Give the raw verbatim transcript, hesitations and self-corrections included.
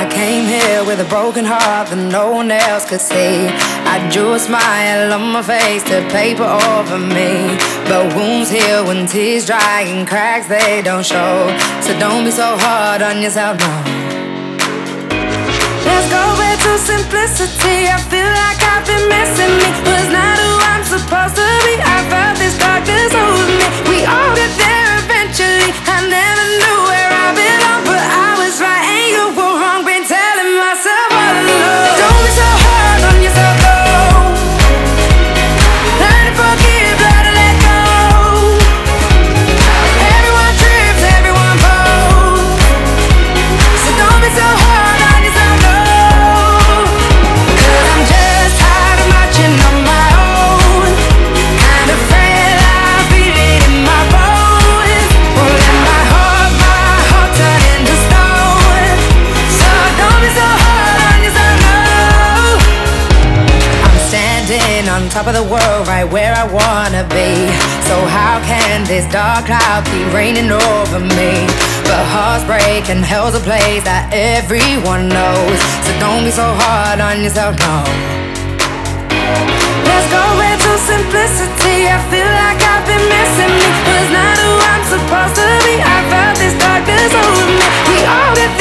I came here with a broken heart that no one else could see. I drew a smile on my face to paper over me, but wounds heal when tears dry and cracks they don't show. So don't be so hard on yourself, no. Let's go back to simplicity. I feel like I've been missing me. Was not who I'm supposed to be. I felt this darkness over me. We all get there eventually. I never knew where I belong, but I was right and you were wrong. Been telling myself all along. Don't be so hard on yourself, though. Learn to forgive, learn to let go. Everyone trips, everyone falls. So don't be so hard on yourself, though. Cause I'm just tired of marching on my own. Kind of frail, I feel it in my bones. Won't let my heart, my heart turn into stone. So don't be so hard on yourself, no. I'm standing on top of the world, right where I wanna be. So how can this dark cloud keep raining over me? But hearts break and hell's a place that everyone knows. So don't be so hard on yourself, no. Let's go back to simplicity. I feel like I've been missing me. Was not who I'm supposed to be. I felt this darkness over me. We all get